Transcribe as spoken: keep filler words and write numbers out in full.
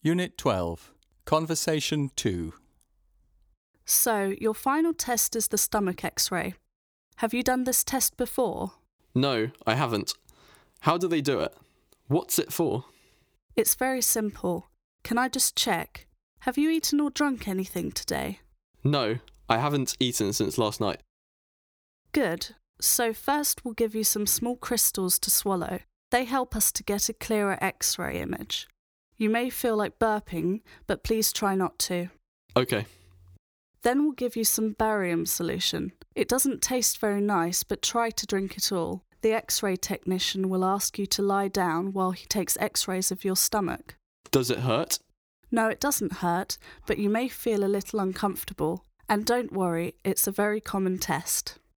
Unit twelve, Conversation two. So, your final test is the stomach X-ray. Have you done this test before? No, I haven't. How do they do it? What's it for? It's very simple. Can I just check? Have you eaten or drunk anything today? No, I haven't eaten since last night. Good. So first we'll give you some small crystals to swallow. They help us to get a clearer X-ray image. You may feel like burping, but please try not to. Okay. Then we'll give you some barium solution. It doesn't taste very nice, but try to drink it all. The X-ray technician will ask you to lie down while he takes X-rays of your stomach. Does it hurt? No, it doesn't hurt, but you may feel a little uncomfortable. And don't worry, it's a very common test.